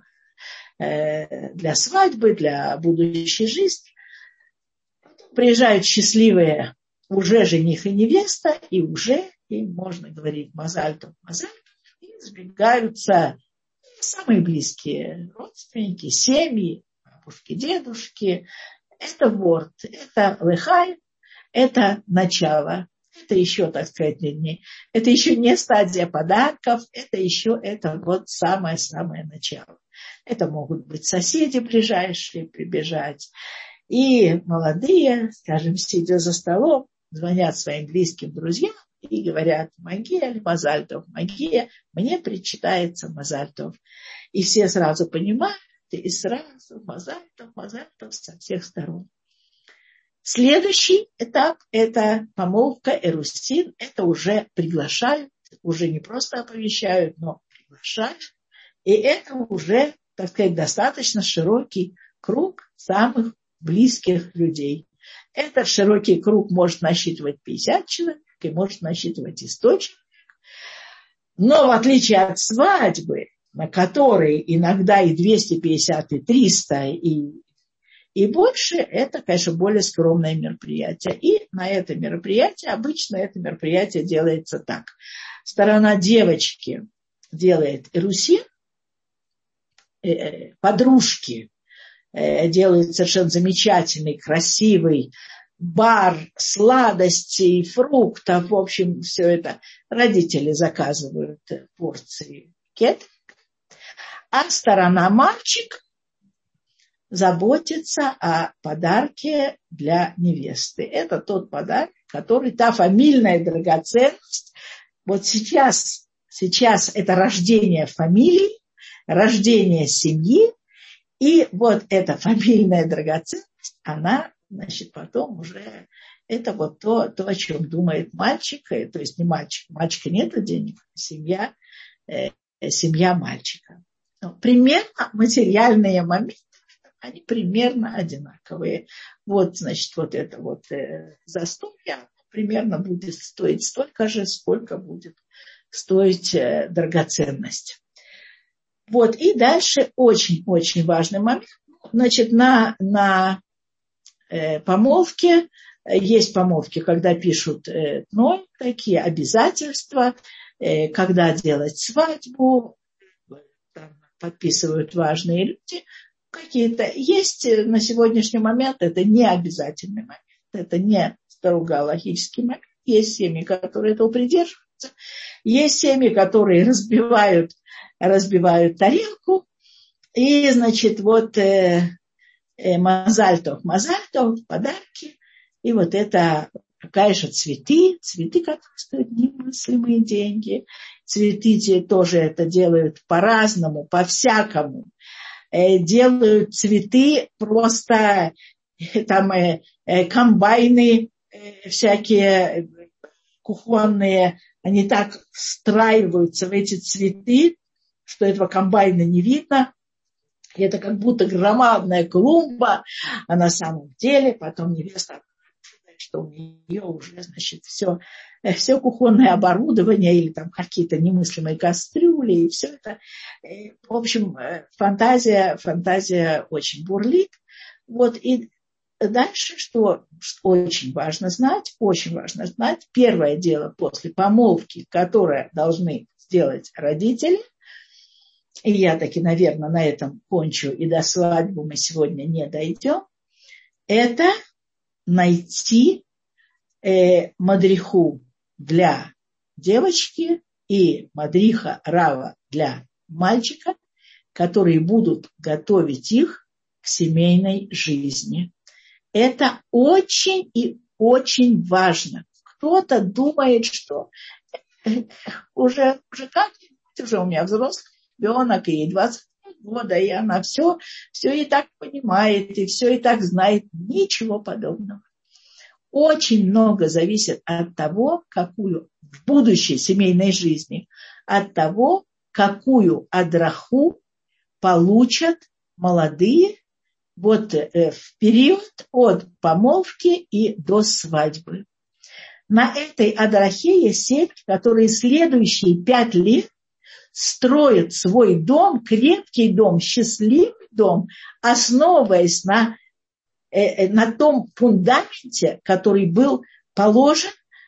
э, для свадьбы, для будущей жизни. Потом приезжают счастливые уже жених и невеста, и уже им можно говорить мазальтов, мазальтов, и сбегаются самые близкие родственники, семьи, бабушки, дедушки. Это ворд, это лехай, это начало. Это еще, так сказать, не, это еще не стадия подарков, это еще это вот самое-самое начало. Это могут быть соседи ближайшие прибежать. И молодые, скажем, сидя за столом, звонят своим близким друзьям и говорят: Магия, Мазальтов, Магия, мне причитается Мазальтов. И все сразу понимают, и сразу Мазальтов, Мазальтов со всех сторон. Следующий этап – это помолвка, эрусин. Это уже приглашают, уже не просто оповещают, но приглашают. И это уже, так сказать, достаточно широкий круг самых близких людей. Этот широкий круг может насчитывать пятьдесят человек и может насчитывать и сто человек. Но в отличие от свадьбы, на которой иногда и двести пятьдесят, и триста, и И больше, это, конечно, более скромное мероприятие. И на это мероприятие, обычно это мероприятие делается так. Сторона девочки делает эрусин, подружки делают совершенно замечательный, красивый бар сладостей, фруктов. В общем, все это родители заказывают порции кетеринга. А сторона мальчик заботиться о подарке для невесты. Это тот подарок, который, та фамильная драгоценность. Вот сейчас, сейчас это рождение фамилии, рождение семьи. И вот эта фамильная драгоценность, она, значит, потом уже, это вот то, то о чем думает мальчик. То есть не мальчик, у мальчика нет денег, семья, э, семья мальчика. Ну, примерно материальные моменты, они примерно одинаковые. Вот, значит, вот это вот э, застолье примерно будет стоить столько же, сколько будет стоить э, драгоценность. Вот, и дальше очень-очень важный момент. Значит, на, на э, помолвке, э, есть помолвки, когда пишут э, ну, такие обязательства, э, когда делать свадьбу, там подписывают важные люди. Какие-то есть на сегодняшний момент, это не обязательный момент, это не строго логический момент. Есть семьи, которые этого придерживаются, есть семьи, которые разбивают, разбивают тарелку, и, значит, вот э, э, мазальтов, мазальтов, подарки, и вот это, конечно, цветы, цветы, которые стоят немыслимые деньги, цветы тоже это делают по-разному, по-всякому. Делают цветы, просто там э, комбайны э, всякие кухонные, они так встраиваются в эти цветы, что этого комбайна не видно. И это как будто громадная клумба, а на самом деле потом невеста, что у нее уже, значит, все, все кухонное оборудование или там какие-то немыслимые кастрюли, и все это. В общем, фантазия, фантазия очень бурлит. Вот, и дальше, что очень важно знать, очень важно знать, первое дело после помолвки, которое должны сделать родители, и я таки, наверное, на этом кончу, и до свадьбы мы сегодня не дойдем, это найти э, мадриху для девочки и мадриха рава для мальчика, которые будут готовить их к семейной жизни. Это очень и очень важно. Кто-то думает, что уже, уже как-нибудь, уже у меня взрослый ребенок, и ей двадцать года, и она все, все и так понимает, и все и так знает. Ничего подобного. Очень много зависит от того, какую в будущей семейной жизни, от того, какую адраху получат молодые вот э, в период от помолвки и до свадьбы. На этой адрахе есть семьи, которые следующие пять лет строят свой дом, крепкий дом, счастливый дом, основываясь на, э, на том фундаменте, который был положен.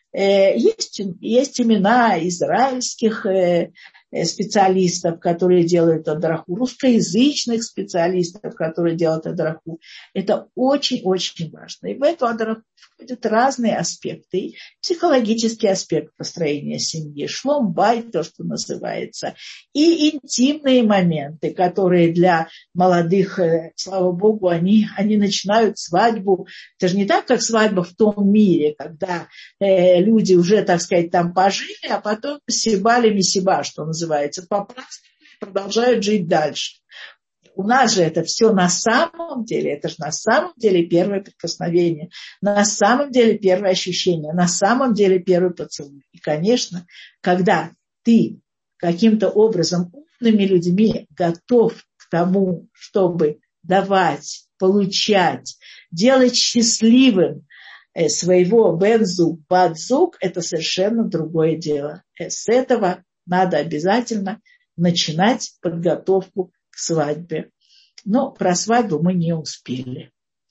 Э, есть, есть имена израильских э, специалистов, которые делают адраху, русскоязычных специалистов, которые делают адраху. Это очень-очень важно. И в эту адраху входят разные аспекты. Психологический аспект построения семьи, шлом байт, то, что называется, и интимные моменты, которые для молодых, слава богу, они, они начинают свадьбу. Это же не так, как свадьба в том мире, когда э, люди уже, так сказать, там пожили, а потом сиба-ли-мисиба, что называется, попраздновали, продолжают жить дальше. У нас же это все на самом деле, это же на самом деле первое прикосновение, на самом деле первое ощущение, на самом деле первый поцелуй. И, конечно, когда ты каким-то образом умными людьми готов к тому, чтобы давать, получать, делать счастливым своего бен-зуг, бат-зуг, это совершенно другое дело. С этого надо обязательно начинать подготовку к свадьбе. Но про свадьбу мы не успели.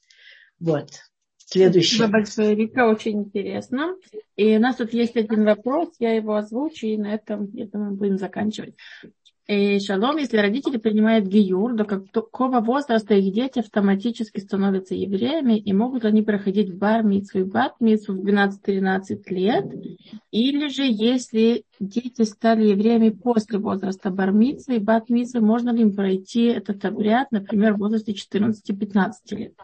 Вот. Следующий. Спасибо большое, Вика, очень интересно. И у нас тут есть один вопрос, я его озвучу, и на этом, я думаю, будем заканчивать. И, шалом, если родители принимают гиюр, до какого возраста их дети автоматически становятся евреями, и могут они проходить бар-мицву и бат-мицву в двенадцать-тринадцать лет, или же, если дети стали евреями после возраста бар-мицвы и бат-мицвы, можно ли им пройти этот обряд, например, в возрасте четырнадцати-пятнадцати лет?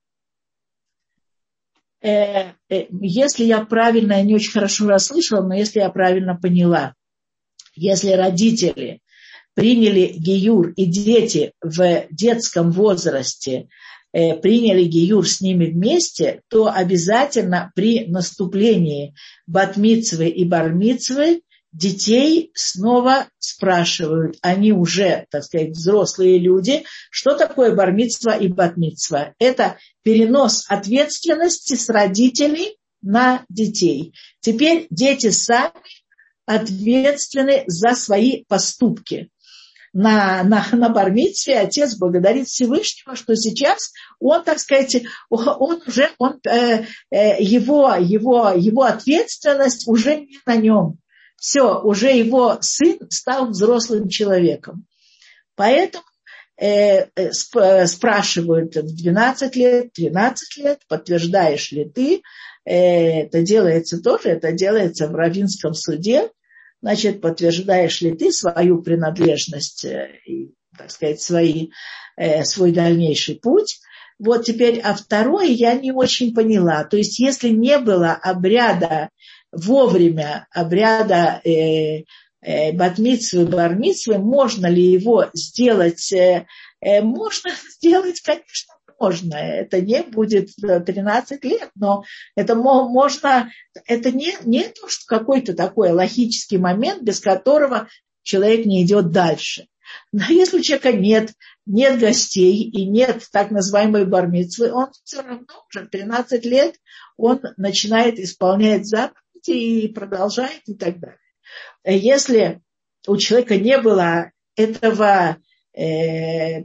Если я правильно, я не очень хорошо расслышала, но если я правильно поняла, если родители приняли гиюр, и дети в детском возрасте э, приняли гиюр с ними вместе, то обязательно при наступлении бат-мицвы и бар-мицвы детей снова спрашивают. Они уже, так сказать, взрослые люди. Что такое бар-мицва и бат-мицва? Это перенос ответственности с родителей на детей. Теперь дети сами ответственны за свои поступки. На, на, на бар-мицве отец благодарит Всевышнего, что сейчас он, так сказать, он уже, он, э, э, его, его, его ответственность уже не на нем. Все, уже его сын стал взрослым человеком. Поэтому э, э, сп, спрашивают в двенадцать лет, тринадцать лет, подтверждаешь ли ты, э, это делается тоже, это делается в раввинском суде. Значит, подтверждаешь ли ты свою принадлежность и, так сказать, свои, э, свой дальнейший путь. Вот теперь, а второе я не очень поняла. То есть, если не было обряда вовремя, обряда э, э, бат-мицвы, бар-мицвы, можно ли его сделать? Э, э, можно сделать, конечно, можно. Это не будет тринадцать лет, но это можно, это не, не то, что какой-то такой логический момент, без которого человек не идет дальше. Но если у человека нет, нет гостей и нет так называемой бар-мицвы, он все равно уже в тринадцать лет он начинает исполнять заповеди и продолжает и так далее. Если у человека не было этого, э,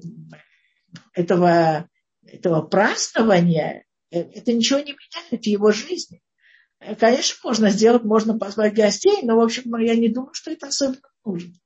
этого этого празднования, это ничего не меняет в его жизни. Конечно, можно сделать, можно позвать гостей, но, в общем, я не думаю, что это особенно нужно.